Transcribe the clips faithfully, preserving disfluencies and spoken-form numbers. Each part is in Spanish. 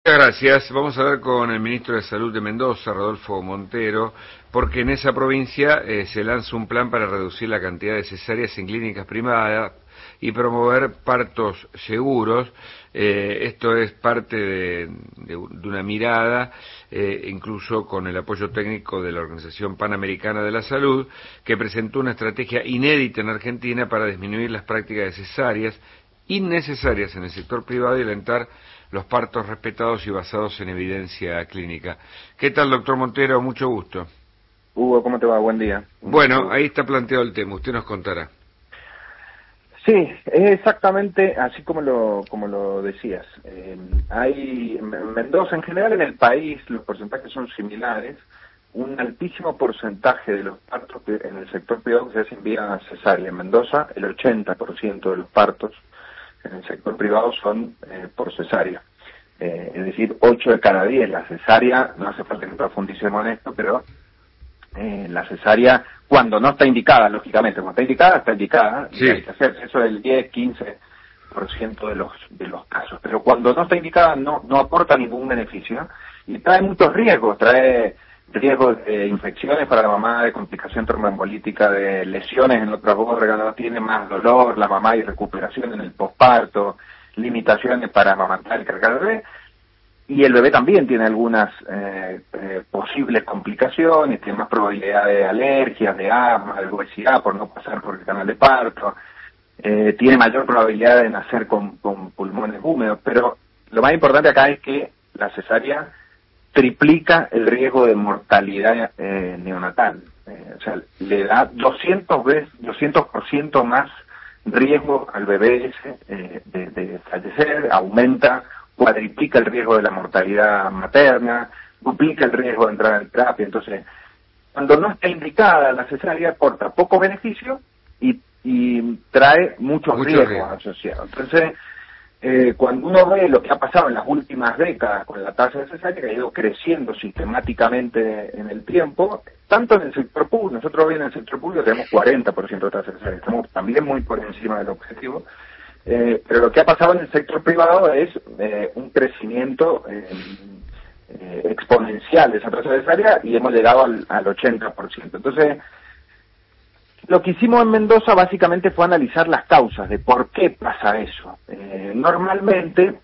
Muchas gracias. Vamos a hablar con el ministro de Salud de Mendoza, Rodolfo Montero, porque en esa provincia eh, se lanza un plan para reducir la cantidad de cesáreas en clínicas privadas y promover partos seguros. Eh, esto es parte de, de, de una mirada, eh, incluso con el apoyo técnico de la Organización Panamericana de la Salud, que presentó una estrategia inédita en Argentina para disminuir las prácticas de cesáreas innecesarias en el sector privado y alentar los partos respetados y basados en evidencia clínica. ¿Qué tal, doctor Montero? Mucho gusto. Hugo, ¿cómo te va? Buen día. Bueno, ahí está planteado el tema, usted nos contará. Sí, es exactamente así como lo como lo decías. Eh, hay en Mendoza, en general en el país, los porcentajes son similares. Un altísimo porcentaje de los partos en el sector privado se hacen vía cesárea. En Mendoza, el ochenta por ciento de los partos en el sector privado son eh, por cesárea. Eh, es decir, ocho de cada diez. La cesárea, no hace falta que profundicemos en esto, pero eh, la cesárea, cuando no está indicada, lógicamente, cuando está indicada, está indicada, sí. Y hay que hacer eso del diez, quince por ciento de los de los casos. Pero cuando no está indicada, no, no aporta ningún beneficio y trae muchos riesgos, trae riesgos de infecciones para la mamá, de complicación tromboembolítica, de lesiones en otros órganos, tiene más dolor la mamá y recuperación en el posparto, limitaciones para amamantar y cargar al bebé, y el bebé también tiene algunas eh, eh, posibles complicaciones, tiene más probabilidad de alergias, de asma, de obesidad por no pasar por el canal de parto, eh, tiene mayor probabilidad de nacer con, con pulmones húmedos, pero lo más importante acá es que la cesárea triplica el riesgo de mortalidad eh, neonatal. Eh, o sea, le da doscientos veces, doscientos por ciento más riesgo al bebé ese eh, de, de fallecer, aumenta, cuadriplica el riesgo de la mortalidad materna, duplica el riesgo de entrar en terapia. Entonces, cuando no está indicada la cesárea, aporta poco beneficio y, y trae muchos Mucho riesgos riesgo. asociados. Entonces, Eh, cuando uno ve lo que ha pasado en las últimas décadas con la tasa de cesárea, que ha ido creciendo sistemáticamente en el tiempo, tanto en el sector público, nosotros hoy en el sector público tenemos cuarenta por ciento de tasa de cesárea, estamos también muy por encima del objetivo, eh, pero lo que ha pasado en el sector privado es eh, un crecimiento eh, eh, exponencial de esa tasa de cesárea y hemos llegado al, al ochenta por ciento. Entonces, lo que hicimos en Mendoza básicamente fue analizar las causas de por qué pasa eso. Eh, normalmente,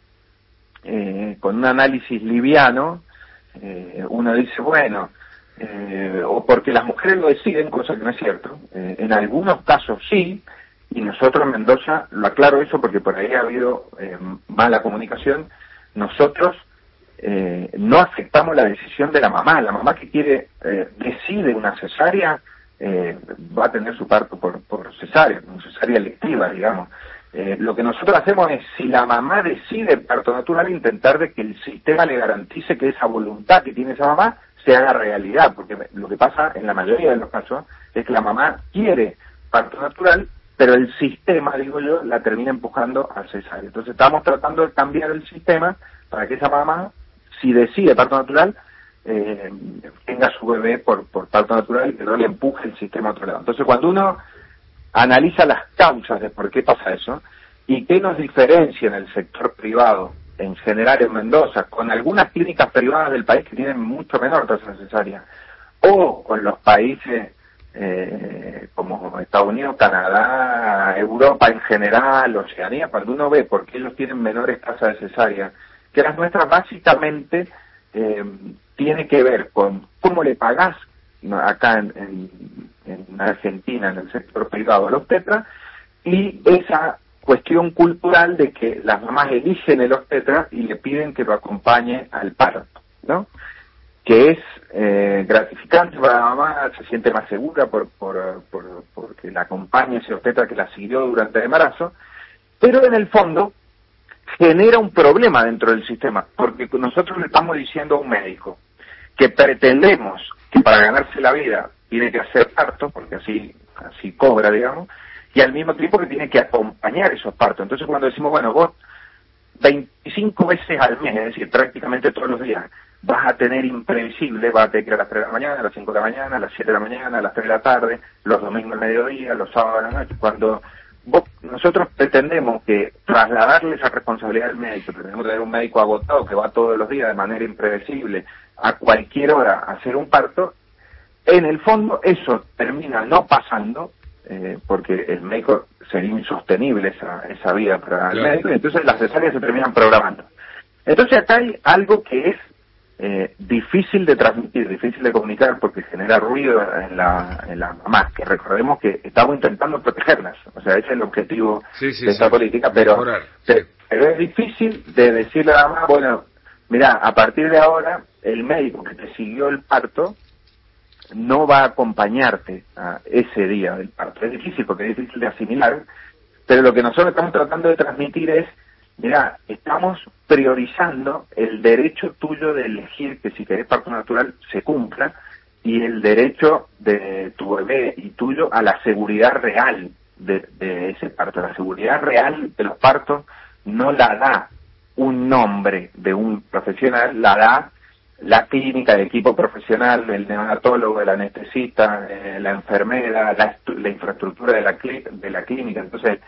eh, con un análisis liviano, eh, uno dice, bueno, eh, o porque las mujeres lo deciden, cosa que no es cierto. Eh, en algunos casos sí, y nosotros en Mendoza, lo aclaro eso porque por ahí ha habido eh, mala comunicación, nosotros eh, no aceptamos la decisión de la mamá. La mamá que quiere, eh, decide una cesárea, Eh, va a tener su parto por, por cesárea, como cesárea electiva, digamos. Eh, lo que nosotros hacemos es, si la mamá decide parto natural, intentar de que el sistema le garantice que esa voluntad que tiene esa mamá se haga realidad, porque lo que pasa en la mayoría de los casos es que la mamá quiere parto natural, pero el sistema, digo yo, la termina empujando al cesárea. Entonces estamos tratando de cambiar el sistema para que esa mamá, si decide parto natural, Eh, tenga su bebé por, por parto natural y que no le empuje el sistema a otro lado. Entonces, cuando uno analiza las causas de por qué pasa eso y qué nos diferencia en el sector privado, en general en Mendoza, con algunas clínicas privadas del país que tienen mucho menor tasa cesárea, o con los países eh, como Estados Unidos, Canadá, Europa en general, Oceanía, cuando uno ve por qué ellos tienen menores tasas de cesárea que las nuestras, básicamente eh, tiene que ver con cómo le pagás acá en, en, en Argentina, en el sector privado, a los obstetra, y esa cuestión cultural de que las mamás eligen el obstetra y le piden que lo acompañe al parto, ¿no? Que es eh, gratificante para la mamá, se siente más segura por, por, por, porque la acompaña ese obstetra que la siguió durante el embarazo, pero en el fondo genera un problema dentro del sistema, porque nosotros le estamos diciendo a un médico que pretendemos que para ganarse la vida tiene que hacer parto, porque así así cobra, digamos, y al mismo tiempo que tiene que acompañar esos partos. Entonces cuando decimos, bueno, vos veinticinco veces al mes, es decir, prácticamente todos los días, vas a tener imprevisible, vas a tener que ir a las tres de la mañana, a las cinco de la mañana, a las siete de la mañana, a las tres de la tarde, los domingos al mediodía, los sábados a la noche, cuando vos, nosotros pretendemos que trasladarle esa responsabilidad al médico, pretendemos tener un médico agotado que va todos los días de manera impredecible a cualquier hora a hacer un parto. En el fondo eso termina no pasando, eh, porque el médico sería insostenible esa, esa vida para el médico, y entonces las cesáreas se terminan programando. Entonces acá hay algo que es eh, difícil de transmitir, difícil de comunicar, porque genera ruido en la, en la mamá, que recordemos que estamos intentando protegerlas, o sea, ese es el objetivo sí, sí, de esta sí. política, pero, Mejorar, pero, sí. pero es difícil de decirle a la mamá, bueno, mira, a partir de ahora, el médico que te siguió el parto no va a acompañarte a ese día del parto. Es difícil porque es difícil de asimilar, pero lo que nosotros estamos tratando de transmitir es, mira, estamos priorizando el derecho tuyo de elegir que si querés parto natural se cumpla, y el derecho de tu bebé y tuyo a la seguridad real de, de ese parto. La seguridad real de los partos no la da un nombre de un profesional, la da la clínica, el equipo profesional, el neonatólogo, el anestesista, eh, la enfermera, la, la infraestructura de la, de la clínica. Entonces,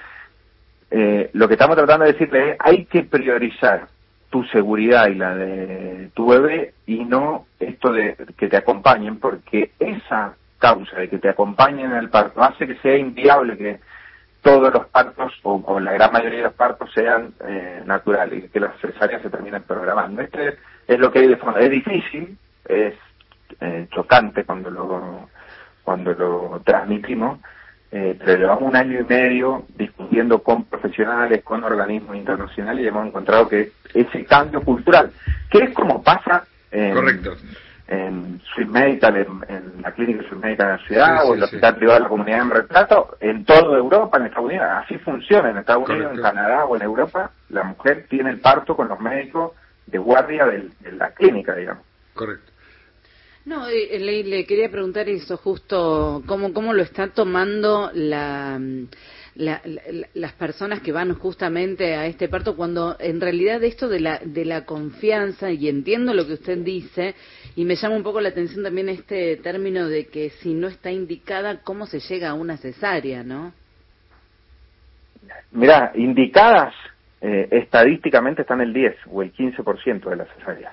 eh, lo que estamos tratando de decirle es, hay que priorizar tu seguridad y la de tu bebé, y no esto de que te acompañen, porque esa causa de que te acompañen en el parto hace que sea inviable que todos los partos, o, o la gran mayoría de los partos, sean eh, naturales, y que las cesáreas se terminen programando. Este es lo que hay de fondo. Es difícil, es eh, chocante cuando lo cuando lo transmitimos, eh, pero llevamos un año y medio discutiendo con profesionales, con organismos internacionales, y hemos encontrado que ese cambio cultural, que es como pasa en, Correcto. en Swiss Medical, en, en la clínica Swiss Medical en la ciudad, sí, o en el sí, hospital sí. privado de la Comunidad de Retrato, en toda Europa, en Estados Unidos, así funciona. En Estados Unidos, Correcto. en Canadá o en Europa, la mujer tiene el parto con los médicos de guardia del, de la clínica, digamos. Correcto. No, eh, le, le quería preguntar eso justo, cómo, cómo lo está tomando la, la, la, las personas que van justamente a este parto, cuando en realidad esto de la, de la confianza, y entiendo lo que usted dice, y me llama un poco la atención también este término de que si no está indicada, ¿cómo se llega a una cesárea, no? Mirá, indicadas eh, estadísticamente están el diez o el quince por ciento de las cesáreas.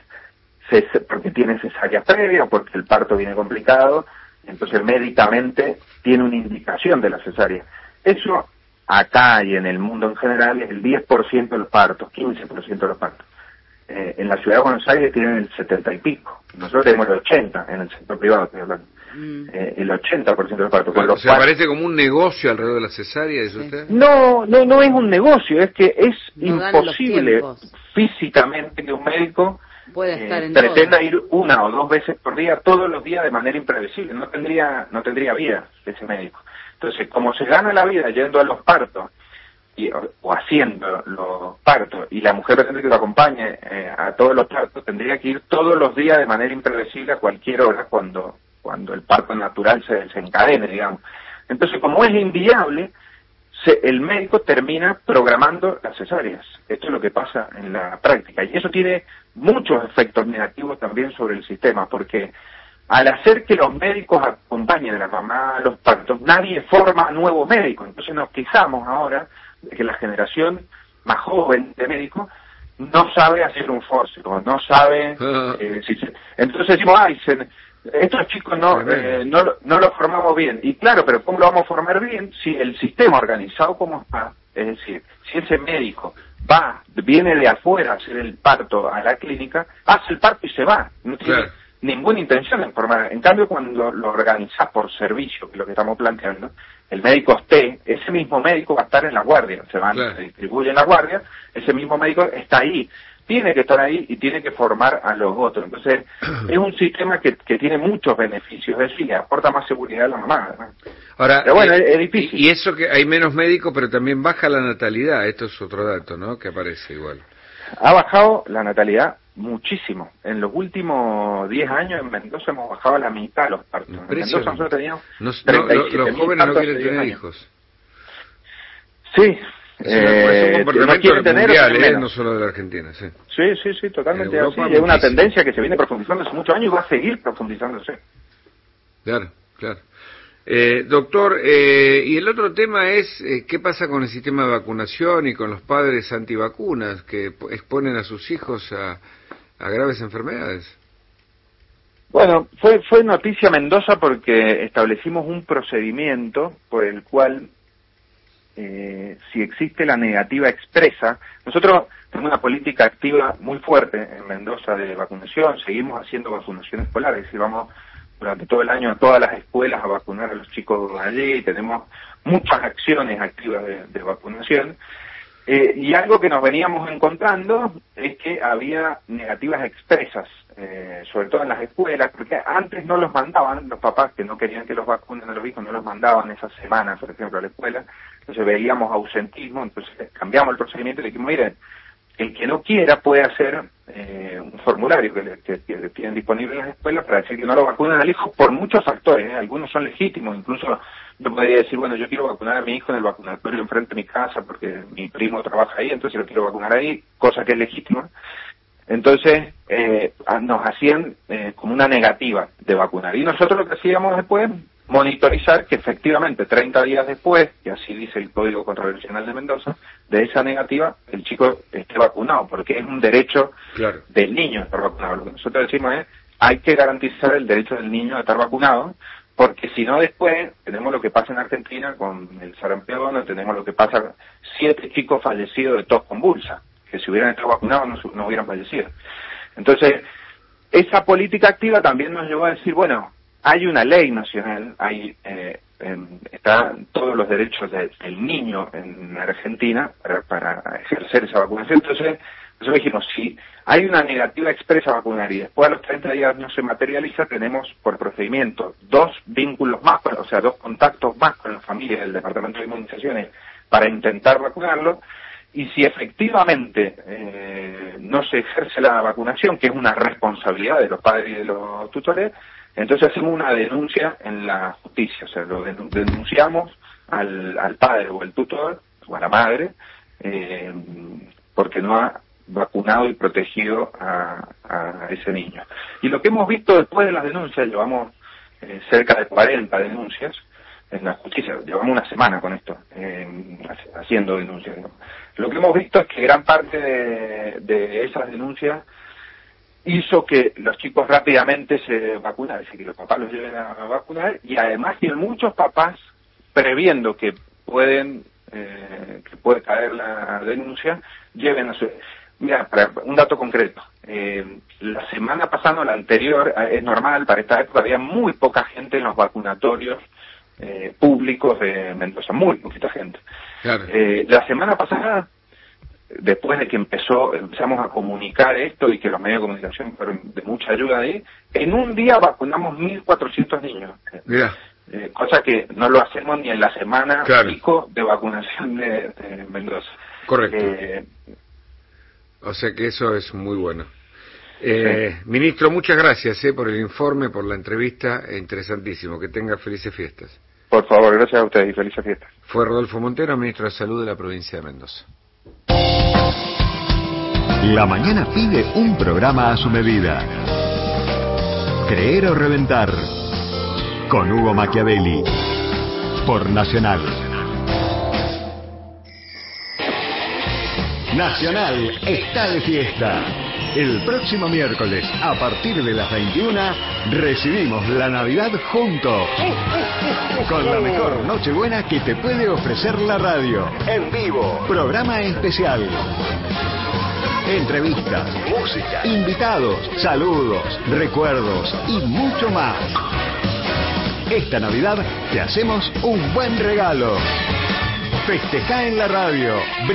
Porque tiene cesárea previa, porque el parto viene complicado, entonces médicamente tiene una indicación de la cesárea. Eso acá y en el mundo en general es el diez por ciento de los partos, quince por ciento de los partos. Eh, en la ciudad de Buenos Aires tienen el setenta y pico, nosotros tenemos el ochenta en el sector privado, estoy hablando. Mm. Eh, el ochenta por ciento de los partos. Pero, ¿se partos... parece como un negocio alrededor de la cesárea, dice sí. usted? No, no, no es un negocio, es que es no imposible físicamente que un médico Puede estar eh, en pretenda todo. ir una o dos veces por día, todos los días, de manera impredecible. No tendría no tendría vida ese médico. Entonces, como se gana la vida yendo a los partos y, o, o haciendo los partos, y la mujer pretende que lo acompañe eh, a todos los partos, tendría que ir todos los días de manera impredecible a cualquier hora cuando cuando el parto natural se desencadene, digamos. Entonces, como es inviable, se, el médico termina programando las cesáreas. Esto es lo que pasa en la práctica. Y eso tiene muchos efectos negativos también sobre el sistema, porque al hacer que los médicos acompañen a la mamá a los partos, nadie forma nuevo médico. Entonces nos quejamos ahora de que la generación más joven de médicos no sabe hacer un fórceps, no sabe... Eh, si se, entonces decimos, ay, se, estos chicos no, eh, no, no los formamos bien. Y claro, pero ¿cómo lo vamos a formar bien si el sistema organizado como está? Es decir, si ese médico va, viene de afuera a hacer el parto a la clínica, hace el parto y se va. No tiene claro. ninguna intención de formar. En cambio, cuando lo organizás por servicio, que es lo que estamos planteando, el médico esté, ese mismo médico va a estar en la guardia. Se van, claro. se distribuye en la guardia, ese mismo médico está ahí. Tiene que estar ahí y tiene que formar a los otros. Entonces, es un sistema que, que tiene muchos beneficios, es decir, le aporta más seguridad a la mamá, ¿no? Ahora, pero bueno, y, es, es difícil. Y eso que hay menos médicos, pero también baja la natalidad, esto es otro dato, ¿no?, que aparece igual. Ha bajado la natalidad muchísimo. En los últimos diez años en Mendoza hemos bajado a la mitad los partos. En Mendoza nosotros teníamos no, no, Los jóvenes no quieren tener hijos. Sí. Es, una, eh, es un comportamiento no tener, mundial, eh, no solo de la Argentina, sí. Sí, sí, sí, totalmente así. Es una tendencia que se viene profundizando hace muchos años y va a seguir profundizándose. Claro, claro. Eh, doctor, eh, y el otro tema es eh, qué pasa con el sistema de vacunación y con los padres antivacunas que exponen a sus hijos a, a graves enfermedades. Bueno, fue, fue noticia Mendoza porque establecimos un procedimiento por el cual, eh, si existe la negativa expresa, nosotros tenemos una política activa muy fuerte en Mendoza de vacunación, seguimos haciendo vacunación escolar, es decir, vamos durante todo el año a todas las escuelas a vacunar a los chicos allí, tenemos muchas acciones activas de, de vacunación. Eh, y algo que nos veníamos encontrando es que había negativas expresas, eh, sobre todo en las escuelas, porque antes no los mandaban, los papás que no querían que los vacunen a los hijos no los mandaban esas semanas, por ejemplo, a la escuela, entonces veíamos ausentismo, entonces cambiamos el procedimiento y dijimos, miren, el que no quiera puede hacer eh, un formulario que, le, que, que tienen disponible en las escuelas para decir que no lo vacunan al hijo por muchos factores, ¿eh? Algunos son legítimos, incluso yo podría decir, bueno, yo quiero vacunar a mi hijo en el vacunatorio enfrente de mi casa porque mi primo trabaja ahí, entonces lo quiero vacunar ahí, cosa que es legítima. Entonces eh, nos hacían eh, como una negativa de vacunar. Y nosotros lo que hacíamos después, monitorizar que efectivamente treinta días después, que así dice el Código Contravencional de Mendoza, de esa negativa el chico esté vacunado, porque es un derecho claro. del niño estar vacunado. Lo que nosotros decimos es, hay que garantizar el derecho del niño a estar vacunado, porque si no después tenemos lo que pasa en Argentina con el sarampión, tenemos lo que pasa, siete chicos fallecidos de tos convulsa, que si hubieran estado vacunados no, no hubieran fallecido. Entonces, esa política activa también nos llevó a decir, bueno, hay una ley nacional, hay eh, en, están todos los derechos de, del niño en Argentina para, para ejercer esa vacunación. Entonces, nosotros dijimos, si hay una negativa expresa a vacunar y después a los treinta días no se materializa, tenemos por procedimiento dos vínculos más, o sea, dos contactos más con la familia del Departamento de Inmunizaciones para intentar vacunarlo. Y si efectivamente eh, no se ejerce la vacunación, que es una responsabilidad de los padres y de los tutores, entonces hacemos una denuncia en la justicia, o sea, lo denunciamos al, al padre o al tutor, o a la madre, eh, porque no ha vacunado y protegido a, a ese niño. Y lo que hemos visto después de las denuncias, llevamos eh, cerca de cuarenta denuncias en la justicia, llevamos una semana con esto, eh, haciendo denuncias, ¿no? Lo que hemos visto es que gran parte de, de esas denuncias hizo que los chicos rápidamente se vacunaran, es decir, que los papás los lleven a vacunar, y además que muchos papás, previendo que pueden eh, que puede caer la denuncia, lleven a su... Mira, para un dato concreto, eh, la semana pasada, o la anterior, es normal, para esta época había muy poca gente en los vacunatorios eh, públicos de Mendoza, muy poquita gente. Claro. Eh, la semana pasada, después de que empezó, empezamos a comunicar esto y que los medios de comunicación fueron de mucha ayuda ahí, en un día vacunamos mil cuatrocientos niños. Mira. Eh, cosa que no lo hacemos ni en la semana claro. pico de vacunación de, de Mendoza. Correcto. Eh, o sea que eso es muy bueno. Eh, sí. Ministro, muchas gracias eh, por el informe, por la entrevista, interesantísimo. Que tenga felices fiestas. Por favor, gracias a ustedes y felices fiestas. Fue Rodolfo Montero, ministro de Salud de la provincia de Mendoza. La mañana pide un programa a su medida. Creer o reventar, con Hugo Machiavelli, por Nacional. Nacional está de fiesta. El próximo miércoles, a partir de las veintiuna, recibimos la Navidad juntos. Con la mejor Nochebuena que te puede ofrecer la radio. En vivo. Programa especial. Entrevistas, música, invitados, saludos, recuerdos y mucho más. Esta Navidad te hacemos un buen regalo. Festejá en la radio.